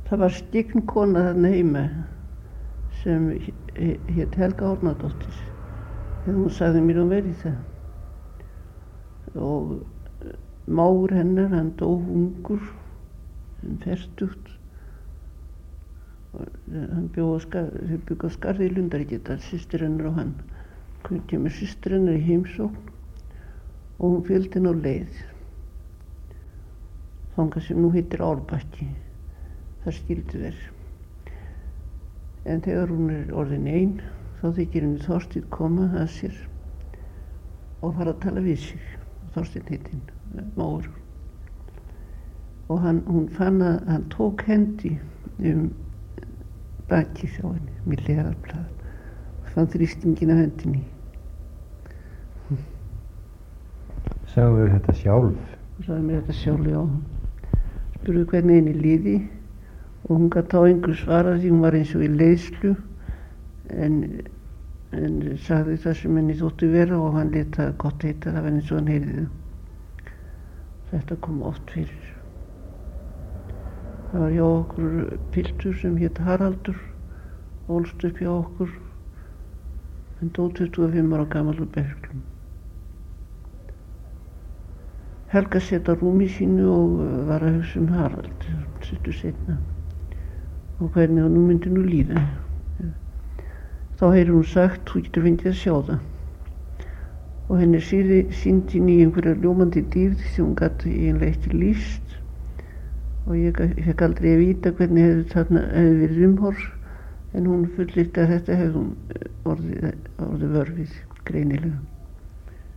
Það var skyggn kona þarna heima sem hét Helga Árnadóttir. Þegar hún sagði mér verið það. Og mágur hennar, hann dó ungur, fertugt. Hann bjó á Skarði í Lundaríkjadal, systir hennar og hann. Kemur systir hennar í heimsókn og hún fylgdi henni á leið. Þangað sem nú heitir Árbakki. Það skildi þær. En þegar hún orðin ein, þá þykir henni Þorsteinn koma að sér og fara að tala við sig. Þorsteinn heitinn, mágur. Og hún fann að hann tók hendi bakið á henni, milli herðarblað. Fann þrýstingin af hendinni. Sagði þér þetta sjálf? Hún sagði mér þetta sjálf, já. Spurði hvernig henni líði og hún gat á einhverju svara því hún var eins og í leiðslu en sagði það sem henni þótti vera og hann lét það gott heita, það var eins og hann heyrði það. Þetta kom oft fyrir. Það var hjá okkur piltur sem hét Haraldur, ólst upp hjá okkur, hann dó 25 ára gamall úr berklum. Helga sat á rúmi sínu og var að hugsa Harald, stuttu seinna, og hvernig nú myndi nú líða. Þá heyrir hún sagt, þú getur fengið að sjá það. Og henni sýndi inn í einhverja ljómandi dýrð sem hún gat eiginlega ekki lýst. Og ég fekk aldrei að vita hvernig hefði verið umhorf, en hún fullyrti að þetta hefði hún orðið vör við, greinilega.